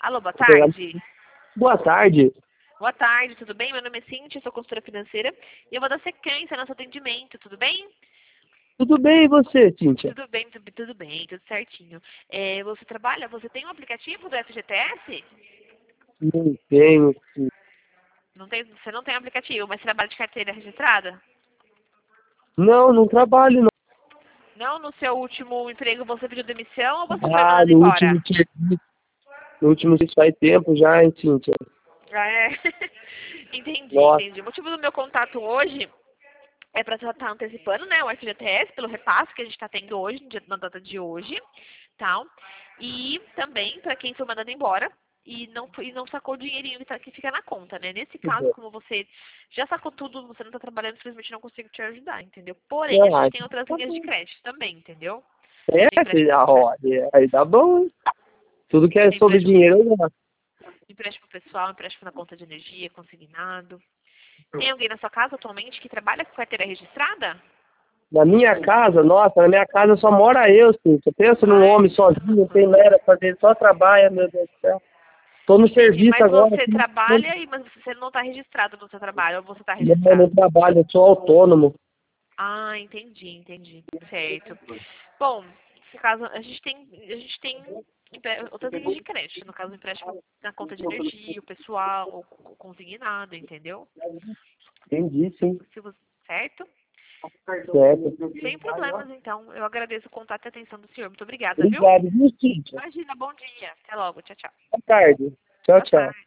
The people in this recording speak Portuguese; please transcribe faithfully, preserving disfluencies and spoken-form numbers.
Alô, boa tarde. Boa tarde. Boa tarde, tudo bem? Meu nome é Cíntia, sou consultora financeira e eu vou dar sequência no nosso atendimento, tudo bem? Tudo bem e você, Cíntia? Tudo bem, tudo, tudo bem, tudo certinho. É, você trabalha, você tem um aplicativo do F G T S? Não tenho. Sim. Não tem, você não tem aplicativo, mas trabalha de carteira registrada? Não, não trabalho não. Não, no seu último emprego você pediu demissão ou você foi Ah, mandado no embora? último serviço. No último isso faz tempo já, hein, Cíntia? Ah, é? Entendi, Nossa. entendi. O motivo do meu contato hoje é para estar antecipando, né, o F G T S pelo repasse que a gente está tendo hoje, no dia- na data de hoje, tá? E também para quem foi mandado embora e não, foi- e não sacou o dinheirinho que, tá- que fica na conta, né? Nesse caso, como você já sacou tudo, você não está trabalhando, infelizmente não consigo te ajudar, entendeu? Porém, a Ah, gente tem outras linhas de crédito também, entendeu? é, Tem filha, empréstimo, ah, olha, aí dá bom, hein? Tudo que é tem sobre empréstimo, dinheiro, eu gosto. empréstimo pessoal, empréstimo na conta de energia, consignado. Tem alguém na sua casa atualmente que trabalha com carteira registrada? Na minha casa, nossa, na minha casa só mora eu, Cíntia. Pensa num Ai, homem sozinho, não tem nada pra fazer, só trabalha, meu Deus do céu. Tô no entendi. serviço Mas agora. você Aqui, trabalha, e mas você não está registrado no seu trabalho, ou você está não, eu não registrado? trabalho, eu sou autônomo. Ah, entendi, entendi. Certo. Bom, nesse caso, a gente tem, a gente tem empre- outras linhas de crédito, no caso, empréstimo na conta de energia, o pessoal, ou co- consignado, entendeu? Entendi, sim. Se você, certo? Certo. Sem problemas, então. Eu agradeço o contato e a atenção do senhor. Muito obrigada, viu? Obrigado, viu, Cíntia? Imagina, bom dia. Até logo. Tchau, tchau. Boa tarde. Tchau, Boa tchau. tarde.